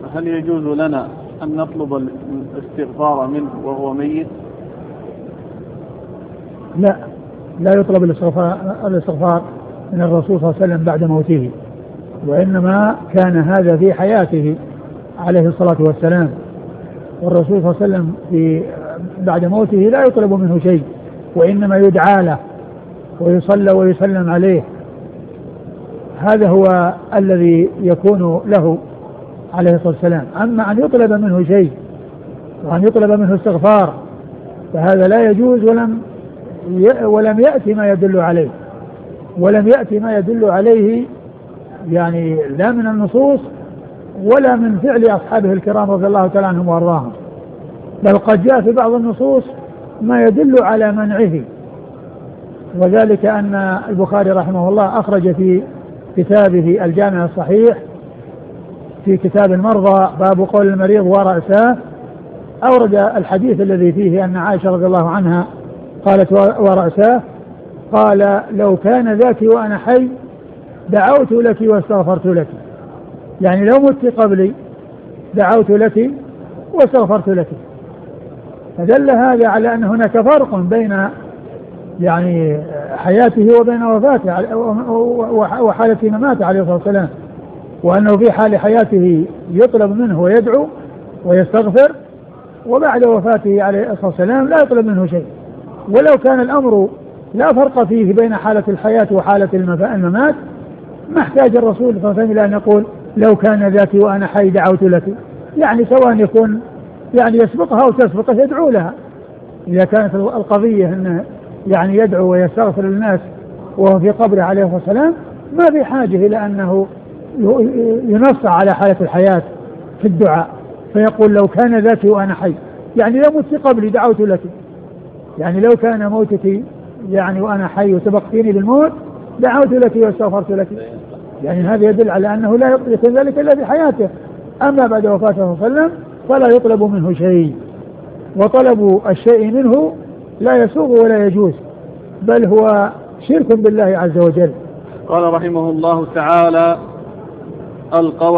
هل يجوز لنا أن نطلب الاستغفار منه وهو ميت؟ لا يطلب الاستغفار من الرسول صلى الله عليه وسلم بعد موته، وإنما كان هذا في حياته عليه الصلاة والسلام، والرسول صلى الله عليه وسلم بعد موته لا يطلب منه شيء، وإنما يدعى له ويصلى ويسلم عليه. هذا هو الذي يكون له عليه الصلاة والسلام. أما أن يطلب منه شيء وأن يطلب منه استغفار فهذا لا يجوز، ولم يأتي ما يدل عليه يعني لا من النصوص ولا من فعل أصحابه الكرام رضي الله تعالى عنهم وارضاهم، بل قد جاء في بعض النصوص ما يدل على منعه. وذلك أن البخاري رحمه الله أخرج في كتابه الجامع الصحيح في كتاب المرضى باب قول المريض ورأساه، أورد الحديث الذي فيه أن عائشة رضي الله عنها قالت ورأساه، قال لو كان ذاك وأنا حي دعوت لك واستغفرت لك، يعني لو مت قبلي دعوت لك واستغفرت لك. فدل هذا على أن هناك فرق بين يعني حياته وبين وفاته وحالة مماته عليه الصلاة والسلام، وأنه في حال حياته يطلب منه ويدعو ويستغفر، وبعد وفاته عليه الصلاة والسلام لا يطلب منه شيء. ولو كان الأمر لا فرق فيه بين حالة الحياة وحالة الممات ما احتاج الرسول صلى الله عليه وسلم إلى أن يقول لو كان ذاك وأنا حي دعوت لك، يعني سواء يكون يعني يسبقها أو تسبقه يدعو لها. إذا كانت القضية أنه يعني يدعو ويستغفر للناس وهو في قبره عليه الصلاة والسلام ما في حاجة إلى أنه ينص على حالة الحياة في الدعاء فيقول لو كان ذاك وأنا حي، يعني لو مت قبلي دعوت لك، يعني لو كان موتك يعني وأنا حي وسبقتيني بالموت دعوت لك واستغفرت لك، يعني هذا يدل على أنه لا يكون ذلك إلا في حياته. أما بعد وفاته صلى الله عليه وسلم فلا يطلب منه شيء، وطلب الشيء منه لا يسوغ ولا يجوز، بل هو شرك بالله عز وجل. قال رحمه الله تعالى: القول